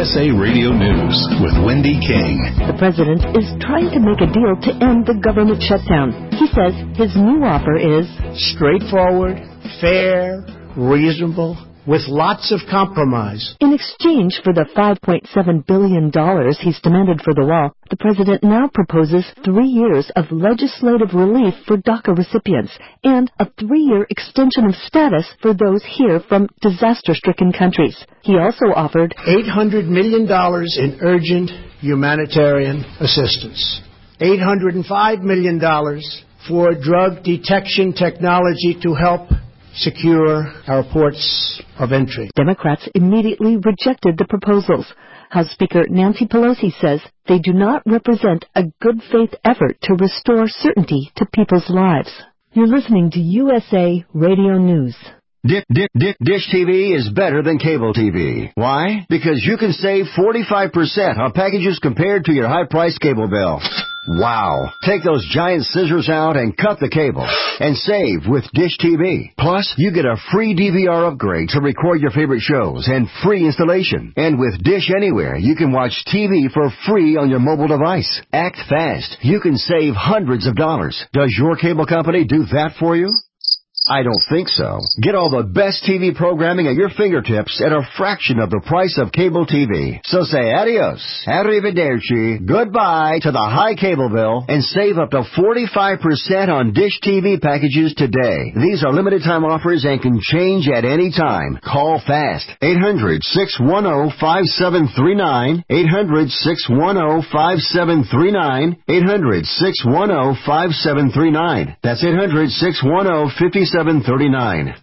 USA Radio News with Wendy King. The president is trying to make a deal to end the government shutdown. He says his new offer is straightforward, fair, reasonable, with lots of compromise. In exchange for the $5.7 billion he's demanded for the wall, the president now proposes 3 years of legislative relief for DACA recipients and a 3-year extension of status for those here from disaster-stricken countries. He also offered $800 million in urgent humanitarian assistance, $805 million for drug detection technology to help secure our ports of entry. Democrats immediately rejected the proposals. House Speaker Nancy Pelosi says they do not represent a good faith effort to restore certainty to people's lives. You're listening to USA Radio News. Dish TV is better than cable TV. Why? Because you can save 45% on packages compared to your high-priced cable bill. Wow. Take those giant scissors out and cut the cable and save with Dish TV. Plus, you get a free DVR upgrade to record your favorite shows and free installation. And with Dish Anywhere, you can watch TV for free on your mobile device. Act fast. You can save hundreds of dollars. Does your cable company do that for you? I don't think so. Get all the best TV programming at your fingertips at a fraction of the price of cable TV. So say adios, arrivederci, goodbye to the high cable bill and save up to 45% on Dish TV packages today. These are limited time offers and can change at any time. Call fast. 800-610-5739. 800-610-5739. 800-610-5739. That's 800-610-5739.